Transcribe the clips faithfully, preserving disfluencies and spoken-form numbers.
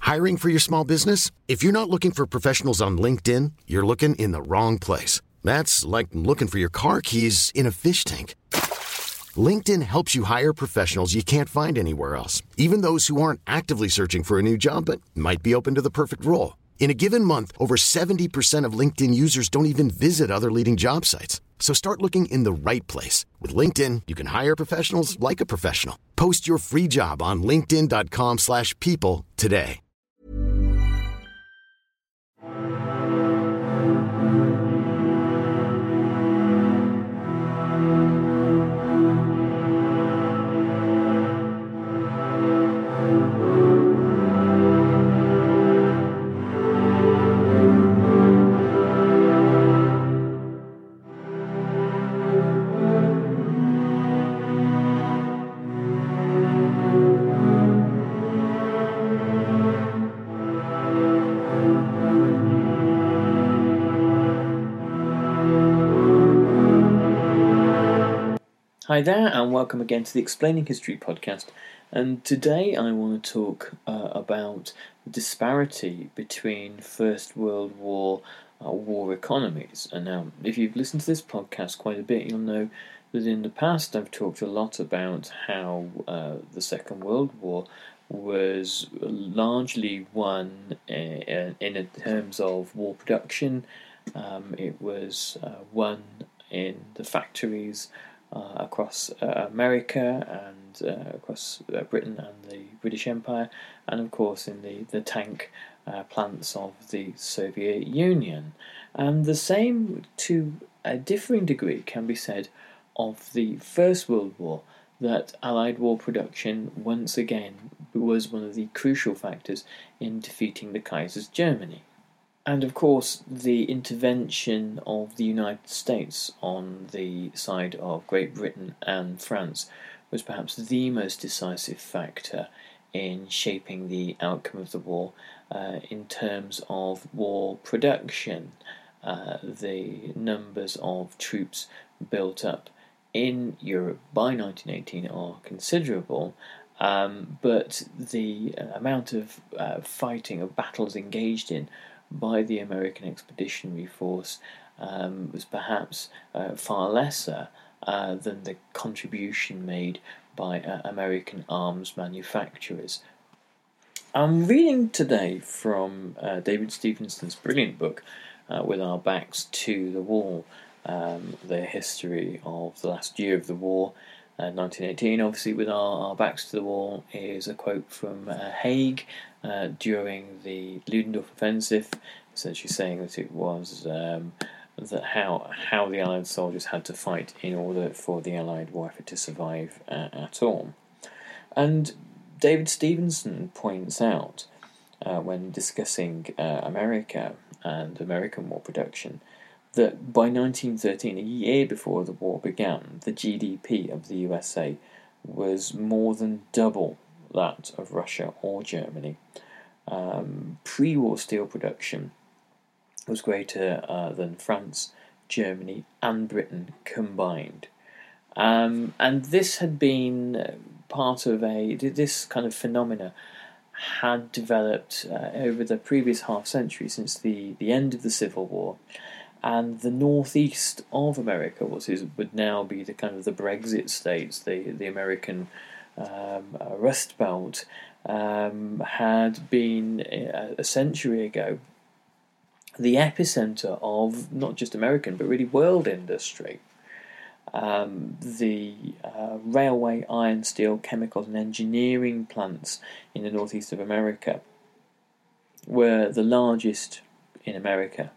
Hiring for your small business? If you're not looking for professionals on LinkedIn, you're looking in the wrong place. That's like looking for your car keys in a fish tank. LinkedIn helps you hire professionals you can't find anywhere else, even those who aren't actively searching for a new job but might be open to the perfect role. In a given month, over seventy percent of LinkedIn users don't even visit other leading job sites. So start looking in the right place. With LinkedIn, you can hire professionals like a professional. Post your free job on linkedin.com slash people today. Hi there, and welcome again to the Explaining History podcast. And today I want to talk uh, about the disparity between First World War uh, war economies. And now, if you've listened to this podcast quite a bit, you'll know that in the past I've talked a lot about how uh, the Second World War was largely won in, in terms of war production. Um, it was uh, won in the factories Uh, across uh, America and uh, across uh, Britain and the British Empire, and of course in the, the tank uh, plants of the Soviet Union. And the same, to a differing degree, can be said of the First World War, that Allied war production once again was one of the crucial factors in defeating the Kaiser's Germany. And of course, the intervention of the United States on the side of Great Britain and France was perhaps the most decisive factor in shaping the outcome of the war uh, in terms of war production. Uh, the numbers of troops built up in Europe by nineteen eighteen are considerable, um, but the amount of uh, fighting, of battles engaged in by the American Expeditionary Force um, was perhaps uh, far lesser uh, than the contribution made by uh, American arms manufacturers. I'm reading today from uh, David Stevenson's brilliant book, uh, With Our Backs to the Wall, um, the history of the last year of the war, uh, nineteen eighteen. Obviously, With Our, our Backs to the Wall is a quote from uh, Haig uh, during the Ludendorff offensive, essentially saying that it was um, that how how the Allied soldiers had to fight in order for the Allied war effort to survive uh, at all. And David Stevenson points out, uh, when discussing uh, America and American war production, that by nineteen thirteen, a year before the war began, the G D P of the U S A was more than double that of Russia or Germany. Um, pre-war steel production was greater uh, than France, Germany, and Britain combined. Um, and this had been part of a, this kind of phenomena had developed uh, over the previous half century, since the, the end of the Civil War. And the northeast of America, what is, would now be the kind of the Brexit states, the, the American um, uh, Rust Belt, um, had been uh, a century ago the epicenter of not just American but really world industry. Um, the uh, railway, iron, steel, chemicals and engineering plants in the northeast of America were the largest in America,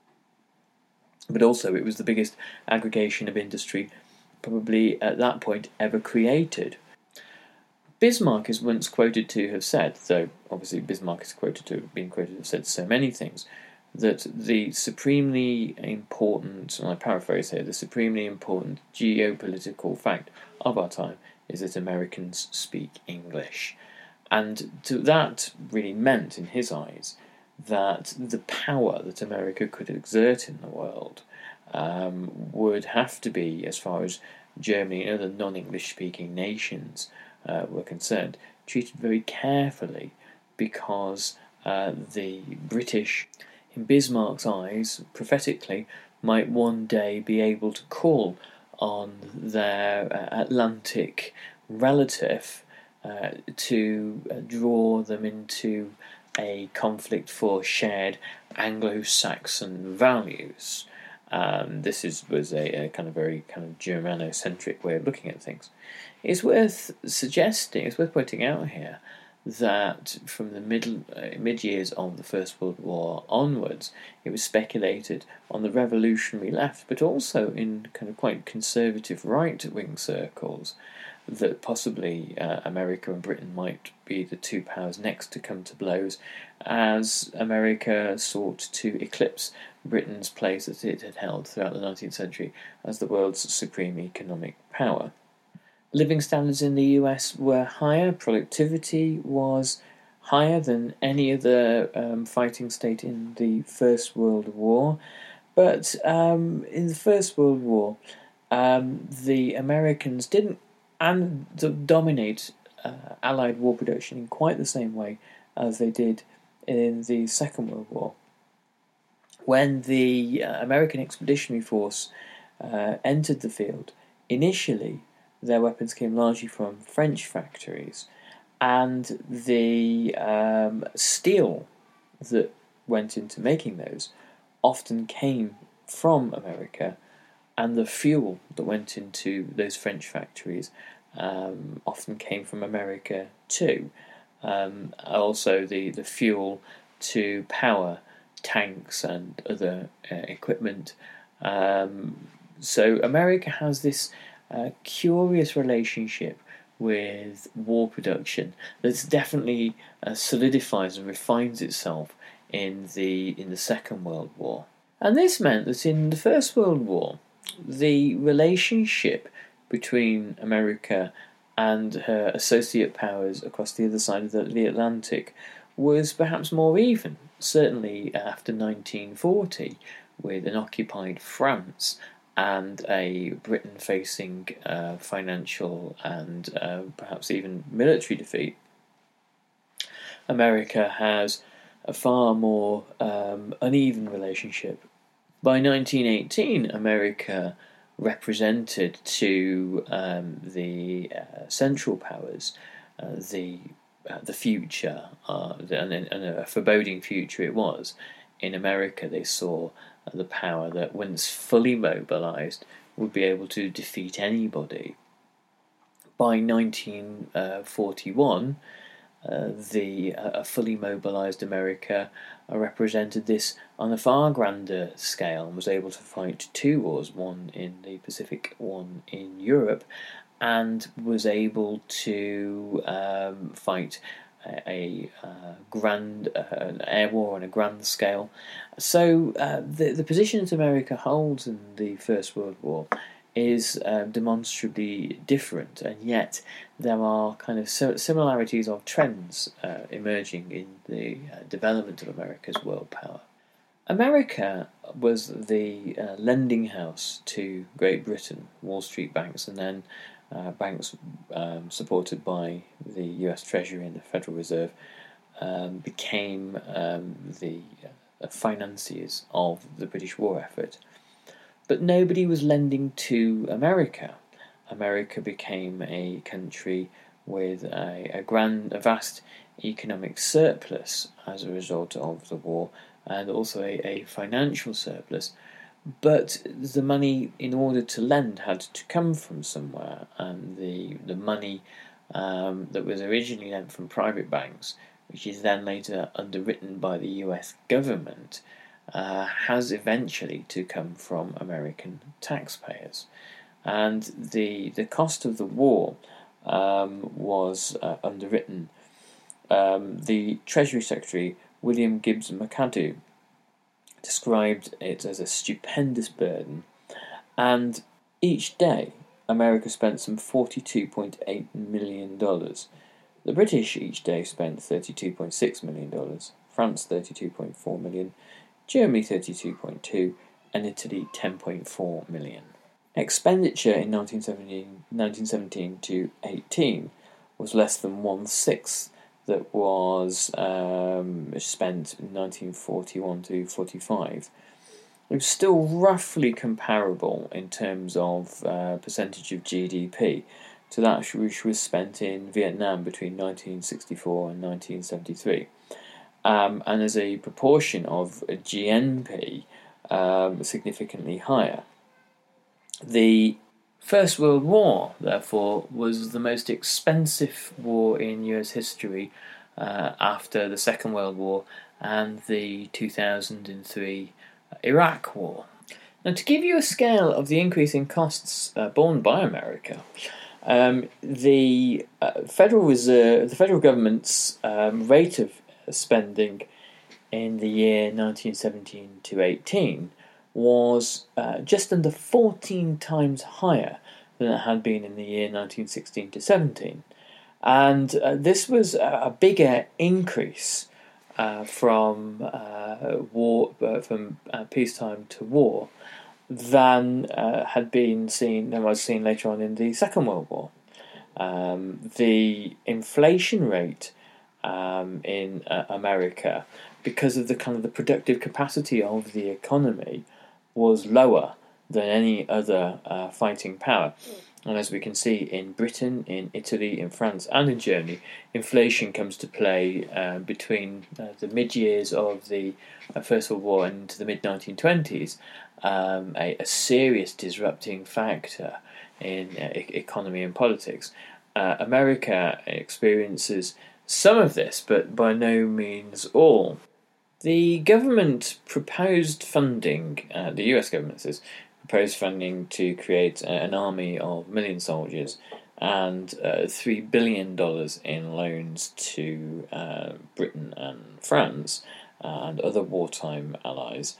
but also it was the biggest aggregation of industry probably at that point ever created. Bismarck is once quoted to have said, though obviously Bismarck is quoted to have been quoted to have said so many things, that the supremely important, and I paraphrase here, the supremely important geopolitical fact of our time is that Americans speak English. And to that really meant, in his eyes, that the power that America could exert in the world um, would have to be, as far as Germany and other non-English speaking nations uh, were concerned, treated very carefully, because uh, the British, in Bismarck's eyes, prophetically, might one day be able to call on their uh, Atlantic relative uh, to uh, draw them into a conflict for shared Anglo-Saxon values. Um, this is was a, a kind of very kind of Germanocentric way of looking at things. It's worth suggesting, it's worth pointing out here that from the middle uh, mid years of the First World War onwards, it was speculated on the revolutionary left, but also in kind of quite conservative right-wing circles, that possibly uh, America and Britain might be the two powers next to come to blows, as America sought to eclipse Britain's place that it had held throughout the nineteenth century as the world's supreme economic power. Living standards in the U S were higher, productivity was higher than any other um, fighting state in the First World War, but um, in the First World War, um, the Americans didn't and dominate uh, Allied war production in quite the same way as they did in the Second World War. When the uh, American Expeditionary Force uh, entered the field, initially their weapons came largely from French factories, and the um, steel that went into making those often came from America, and the fuel that went into those French factories um, often came from America too. Um, also, the, the fuel to power tanks and other uh, equipment. Um, so America has this uh, curious relationship with war production that definitely uh, solidifies and refines itself in the in the Second World War. And this meant that in the First World War, the relationship between America and her associate powers across the other side of the, the Atlantic was perhaps more even, certainly after nineteen forty, with an occupied France and a Britain facing uh, financial and uh, perhaps even military defeat. America has a far more um, uneven relationship. By nineteen eighteen, America represented to um, the uh, Central Powers uh, the uh, the future, uh, and, and a foreboding future it was. In America, they saw uh, the power that, once fully mobilised, would be able to defeat anybody. By nineteen forty-one, uh, the uh, fully mobilised America uh, represented this on a far grander scale and was able to fight two wars, one in the Pacific, one in Europe, and was able to um, fight a, a uh, grand uh, an air war on a grand scale. So uh, the the position that America holds in the First World War is uh, demonstrably different, and yet there are kind of similarities of trends uh, emerging in the uh, development of America's world power. America was the uh, lending house to Great Britain, Wall Street banks, and then uh, banks um, supported by the U S Treasury and the Federal Reserve um, became um, the uh, financiers of the British war effort. But nobody was lending to America. America became a country with a, a grand, a vast economic surplus as a result of the war, and also a, a financial surplus. But the money, in order to lend, had to come from somewhere, and the the money um, that was originally lent from private banks, which is then later underwritten by the U S government, uh, has eventually to come from American taxpayers. And the the cost of the war um, was uh, underwritten. Um, the Treasury Secretary, William Gibbs McAdoo, described it as a stupendous burden, and each day America spent some forty-two point eight million dollars. The British each day spent thirty-two point six million dollars, France thirty-two point four million dollars, Germany thirty-two point two million dollars, and Italy ten point four million dollars. Expenditure in nineteen seventeen to eighteen was less than one-sixth that was um, spent in nineteen forty-one to forty-five, it was still roughly comparable in terms of uh, percentage of G D P to that which was spent in Vietnam between nineteen sixty-four and nineteen seventy-three. Um, and as a proportion of G N P, um, significantly higher. The First World War, therefore, was the most expensive war in U S history uh, after the Second World War and the two thousand three Iraq War. Now, to give you a scale of the increase in costs uh, borne by America, um, the uh, Federal Reserve, the federal government's um, rate of spending in the year nineteen seventeen to eighteen was uh, just under fourteen times higher than it had been in the year nineteen sixteen to seventeen. And uh, this was a bigger increase uh, from uh, war, uh, from uh, peacetime to war than uh, had been seen, than was seen later on in the Second World War. Um, the inflation rate um, in uh, America, because of the kind of the productive capacity of the economy, was lower than any other uh, fighting power. And as we can see in Britain, in Italy, in France and in Germany, inflation comes to play uh, between uh, the mid-years of the uh, First World War and into the mid nineteen twenties, um, a, a serious disrupting factor in uh, e- economy and politics. Uh, America experiences some of this, but by no means all. The government proposed funding, uh, the U S government says, proposed funding to create uh, an army of a million soldiers and uh, three billion dollars in loans to uh, Britain and France uh, and other wartime allies.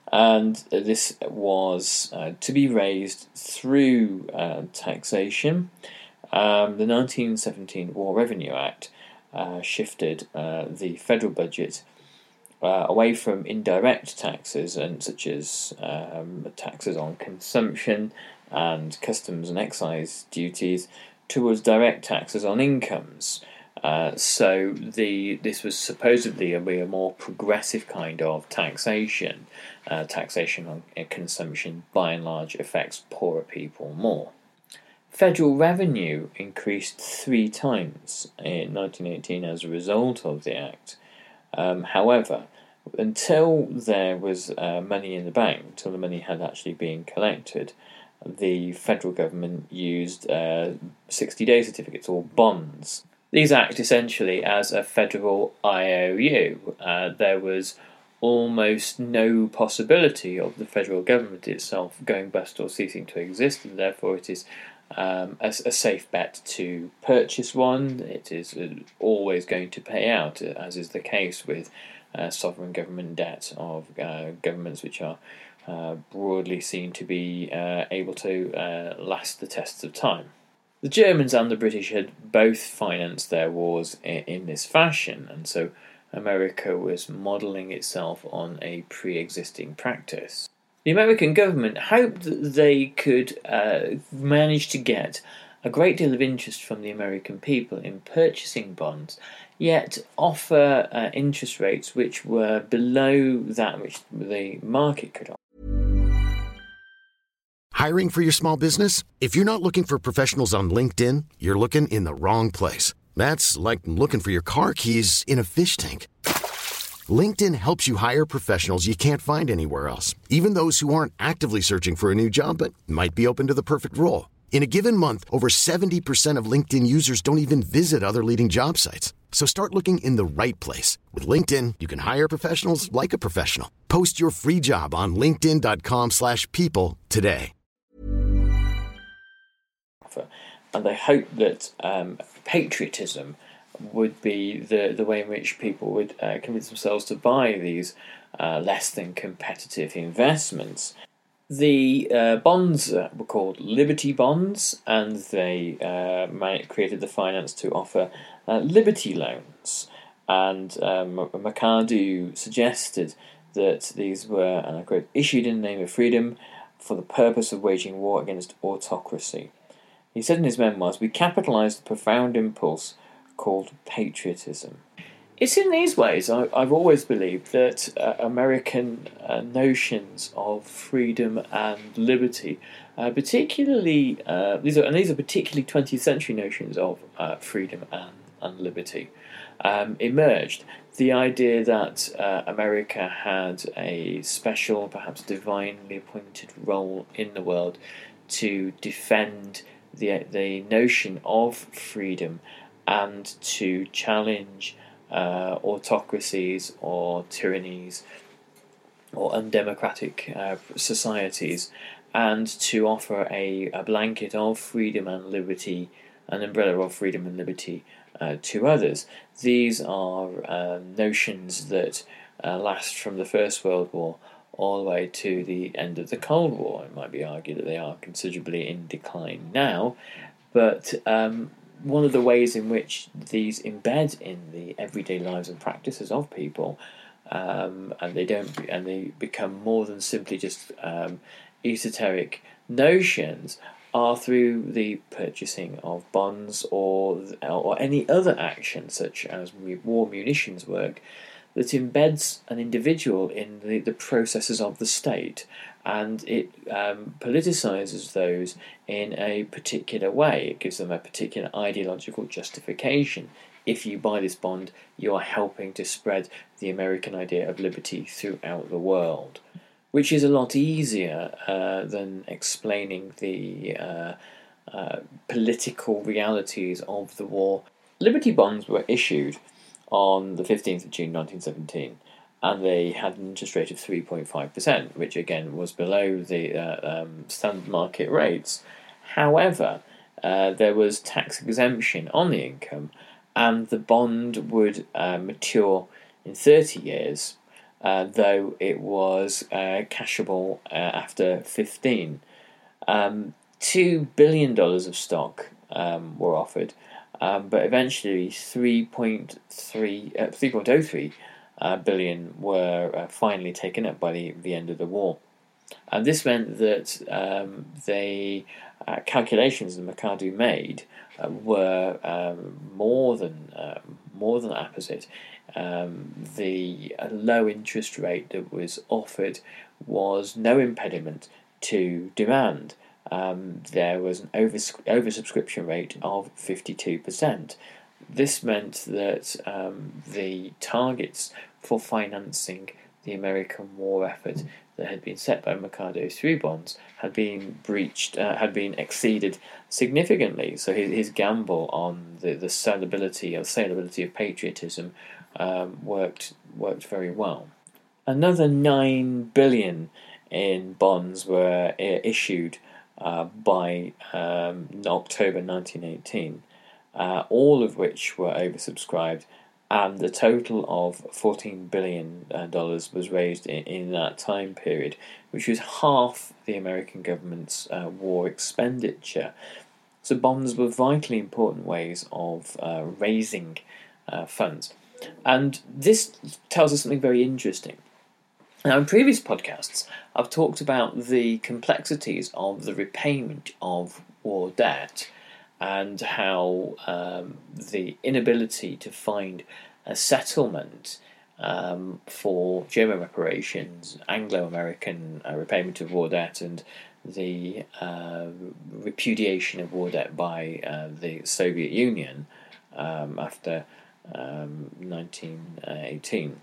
And this was uh, to be raised through uh, taxation. Um, the nineteen seventeen War Revenue Act uh, shifted uh, the federal budget Uh, away from indirect taxes, and such as um, taxes on consumption and customs and excise duties, towards direct taxes on incomes. Uh, so the this was supposedly a, a more progressive kind of taxation. Uh, taxation on uh, consumption, by and large, affects poorer people more. Federal revenue increased three times in nineteen eighteen as a result of the Act. Um, however, until there was uh, money in the bank, until the money had actually been collected, the federal government used uh, sixty-day certificates or bonds. These act essentially as a federal I O U. Uh, there was almost no possibility of the federal government itself going bust or ceasing to exist, and therefore it is um, a, a safe bet to purchase one. It is always going to pay out, as is the case with uh, sovereign government debt of uh, governments which are uh, broadly seen to be uh, able to uh, last the tests of time. The Germans and the British had both financed their wars in, in this fashion, and so America was modelling itself on a pre-existing practice. The American government hoped that they could uh, manage to get a great deal of interest from the American people in purchasing bonds, yet offer uh, interest rates which were below that which the market could offer. Hiring for your small business? If you're not looking for professionals on LinkedIn, you're looking in the wrong place. That's like looking for your car keys in a fish tank. LinkedIn helps you hire professionals you can't find anywhere else, even those who aren't actively searching for a new job but might be open to the perfect role. In a given month, over seventy percent of LinkedIn users don't even visit other leading job sites. So start looking in the right place. With LinkedIn, you can hire professionals like a professional. Post your free job on linkedin.com slash people today. And they hoped that um, patriotism would be the, the way in which people would uh, convince themselves to buy these uh, less than competitive investments. The uh, bonds uh, were called Liberty Bonds, and they uh, created the finance to offer uh, Liberty loans. And um, McAdoo suggested that these were, and I quote, issued in the name of freedom for the purpose of waging war against autocracy. He said in his memoirs, "We capitalized the profound impulse called patriotism. It's in these ways I, I've always believed that uh, American uh, notions of freedom and liberty, uh, particularly uh, these are and these are particularly twentieth century notions of uh, freedom and, and liberty, um, emerged. The idea that uh, America had a special, perhaps divinely appointed role in the world to defend the the notion of freedom and to challenge Uh, autocracies or tyrannies or undemocratic uh, societies, and to offer a, a blanket of freedom and liberty, an umbrella of freedom and liberty uh, to others. These are uh, notions that uh, last from the First World War all the way to the end of the Cold War. It might be argued that they are considerably in decline now, but um, one of the ways in which these embed in the everyday lives and practices of people, um, and they don't, and they become more than simply just um, esoteric notions, are through the purchasing of bonds or or any other action, such as war munitions work, that embeds an individual in the, the processes of the state, and it um, politicizes those in a particular way. It gives them a particular ideological justification. If you buy this bond, you are helping to spread the American idea of liberty throughout the world, which is a lot easier uh, than explaining the uh, uh, political realities of the war. Liberty bonds were issued on the fifteenth of June nineteen seventeen, and they had an interest rate of three point five percent, which again was below the uh, um, standard market rates. However, uh, there was tax exemption on the income, and the bond would uh, mature in thirty years, uh, though it was uh, cashable uh, after fifteen. Um, two billion dollars of stock um, were offered, um, but eventually three point three, uh, three point oh three uh, billion were uh, finally taken up by the, the end of the war. And this meant that um, the uh, calculations that McAdoo made uh, were um, more than uh, more than apposite. Um, the uh, low interest rate that was offered was no impediment to demand. Um, there was an over oversubscription rate of fifty-two percent. This meant that um, the targets for financing the American war effort that had been set by McAdoo through bonds had been breached, uh, had been exceeded significantly. So his, his gamble on the, the sellability or saleability of patriotism um, worked worked very well. Another nine billion in bonds were uh, issued uh, by um, October nineteen eighteen, uh, all of which were oversubscribed. And the total of fourteen billion dollars was raised in, in that time period, which was half the American government's uh, war expenditure. So bonds were vitally important ways of uh, raising uh, funds. And this tells us something very interesting. Now, in previous podcasts, I've talked about the complexities of the repayment of war debt, and how um, the inability to find a settlement um, for German reparations, Anglo-American uh, repayment of war debt, and the uh, repudiation of war debt by uh, the Soviet Union um, after um, nineteen eighteen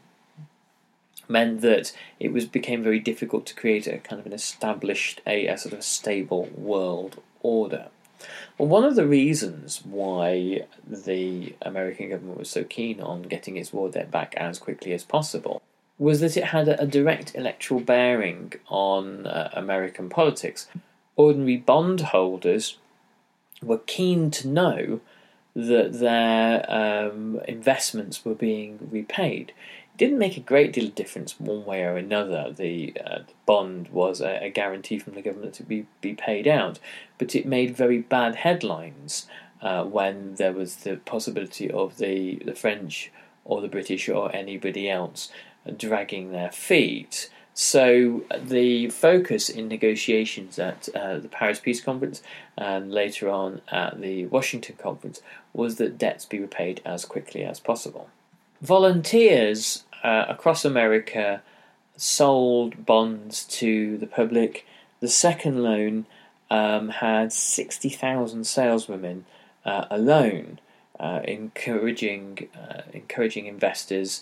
meant that it was became very difficult to create a kind of an established, a, a sort of stable world order. Well, one of the reasons why the American government was so keen on getting its war debt back as quickly as possible was that it had a, a direct electoral bearing on uh, American politics. Ordinary bondholders were keen to know that their um, investments were being repaid. It didn't make a great deal of difference one way or another. The, uh, the bond was a, a guarantee from the government to be, be paid out, but it made very bad headlines uh, when there was the possibility of the, the French or the British or anybody else dragging their feet So the focus in negotiations at uh, the Paris Peace Conference and later on at the Washington Conference was that debts be repaid as quickly as possible. Volunteers uh, across America sold bonds to the public. The second loan um, had sixty thousand saleswomen uh, alone, uh, encouraging uh, encouraging investors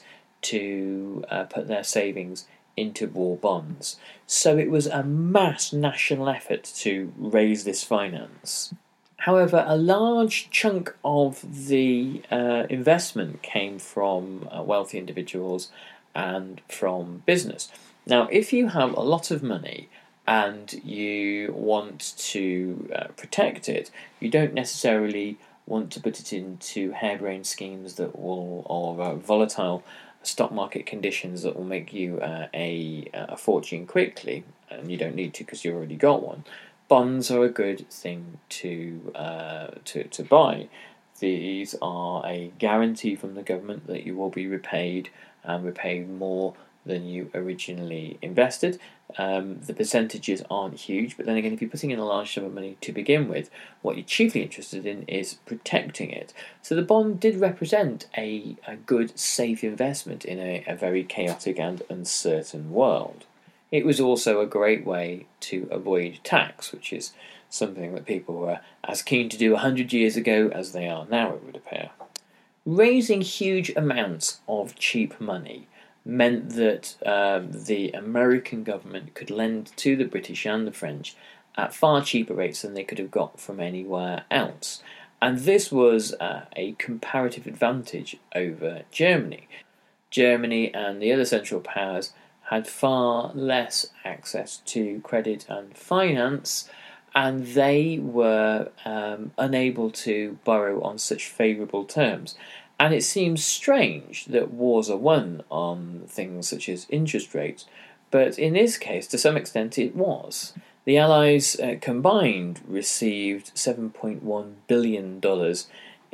to uh, put their savings into war bonds. So it was a mass national effort to raise this finance. However, a large chunk of the uh, investment came from uh, wealthy individuals and from business. Now, if you have a lot of money and you want to uh, protect it, you don't necessarily want to put it into harebrained schemes that will, or uh, volatile stock market conditions that will make you uh, a a fortune quickly, and you don't need to because you already got one. Bonds are a good thing to uh, to to buy. These are a guarantee from the government that you will be repaid and repaid more than you originally invested. Um, the percentages aren't huge, but then again, if you're putting in a large sum of money to begin with, what you're chiefly interested in is protecting it. So the bond did represent a, a good, safe investment in a, a very chaotic and uncertain world. It was also a great way to avoid tax, which is something that people were as keen to do one hundred years ago as they are now, it would appear. Raising huge amounts of cheap money meant that um, the American government could lend to the British and the French at far cheaper rates than they could have got from anywhere else. And this was uh, a comparative advantage over Germany. Germany and the other Central Powers had far less access to credit and finance, and they were um, unable to borrow on such favourable terms. And it seems strange that wars are won on things such as interest rates, but in this case, to some extent, it was. The Allies uh, combined received seven point one billion dollars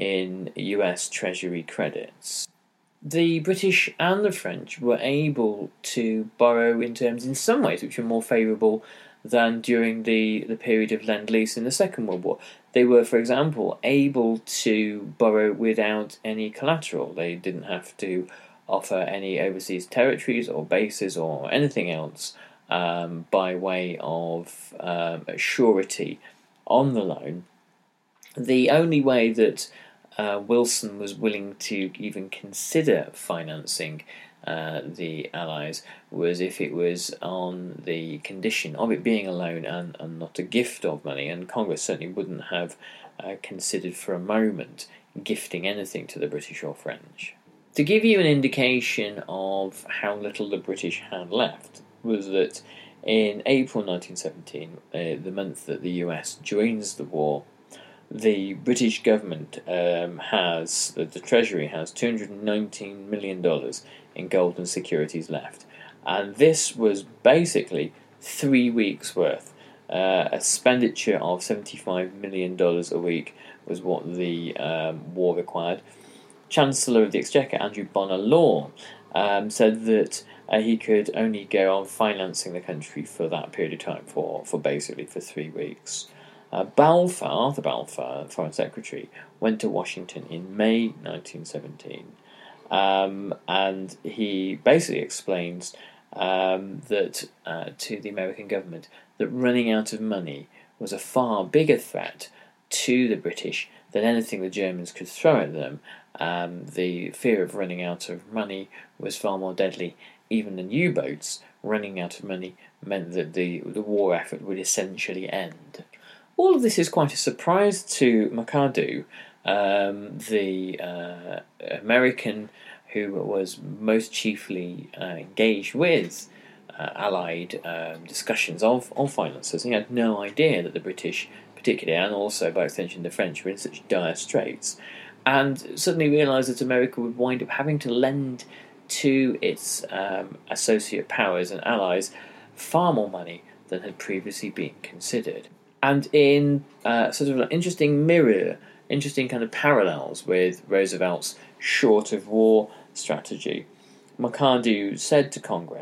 in U S Treasury credits. The British and the French were able to borrow in terms in some ways which were more favourable than during the, the period of Lend-Lease in the Second World War. They were, for example, able to borrow without any collateral. They didn't have to offer any overseas territories or bases or anything else um, by way of um, surety on the loan. The only way that uh, Wilson was willing to even consider financing Uh, the Allies was if it was on the condition of it being a loan and, and not a gift of money, and Congress certainly wouldn't have uh, considered for a moment gifting anything to the British or French. To give you an indication of how little the British had left was that in April nineteen seventeen, uh, the month that the U S joins the war, the British government um, has, the, the Treasury has two hundred nineteen million dollars in gold and securities left. And this was basically three weeks' worth. Uh, expenditure of seventy-five million dollars a week was what the um, war required. Chancellor of the Exchequer, Andrew Bonar Law, um, said that uh, he could only go on financing the country for that period of time, for, for basically for three weeks. Uh, Balfour, Arthur Balfour, Foreign Secretary, went to Washington in May nineteen seventeen, um, and he basically explains um, that uh, to the American government that running out of money was a far bigger threat to the British than anything the Germans could throw at them. Um, the fear of running out of money was far more deadly even than U-boats. Running out of money meant that the, the war effort would essentially end. All of this is quite a surprise to McAdoo, um, the uh, American who was most chiefly uh, engaged with uh, Allied um, discussions of, of finances. He had no idea that the British, particularly, and also by extension the French, were in such dire straits, and suddenly realised that America would wind up having to lend to its um, associate powers and allies far more money than had previously been considered. And in uh, sort of an interesting mirror, interesting kind of parallels with Roosevelt's short of war strategy, McAdoo said to Congress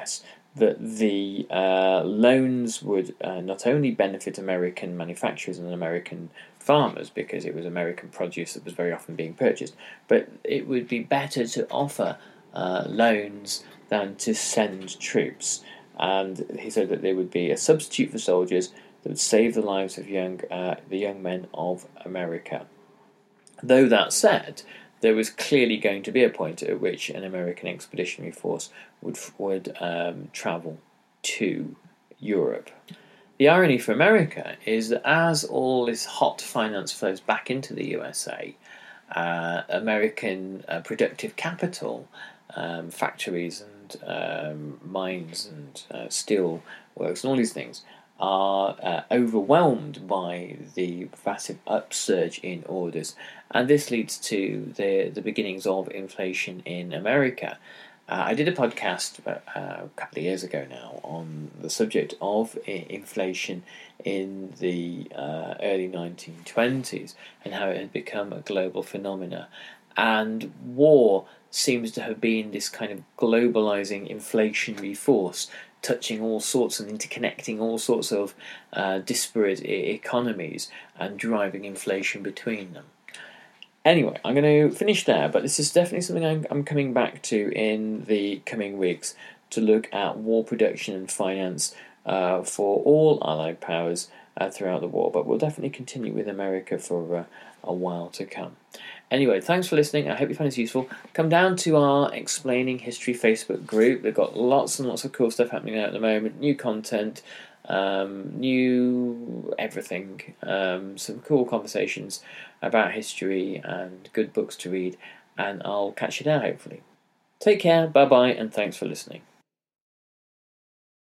that the uh, loans would uh, not only benefit American manufacturers and American farmers, because it was American produce that was very often being purchased, but it would be better to offer uh, loans than to send troops. And he said that there would be a substitute for soldiers that would save the lives of young uh, the young men of America. Though that said, there was clearly going to be a point at which an American expeditionary force would would um, travel to Europe. The irony for America is that as all this hot finance flows back into the U S A, uh, American uh, productive capital, um, factories and um, mines and uh, steel works and all these things are uh, overwhelmed by the massive upsurge in orders, and this leads to the the beginnings of inflation in America. Uh, I did a podcast uh, a couple of years ago now on the subject of I- inflation in the uh, early nineteen twenties and how it had become a global phenomena, and war seems to have been this kind of globalizing inflationary force, touching all sorts and interconnecting all sorts of uh, disparate e- economies and driving inflation between them. Anyway, I'm going to finish there, but this is definitely something I'm, I'm coming back to in the coming weeks, to look at war production and finance uh, for all Allied powers uh, throughout the war, but we'll definitely continue with America for uh, a while to come. Anyway, thanks for listening. I hope you find this useful. Come down to our Explaining History Facebook group. We've got lots and lots of cool stuff happening there at the moment. New content, um, new everything. Um, some cool conversations about history and good books to read. And I'll catch you there, hopefully. Take care, bye-bye, and thanks for listening.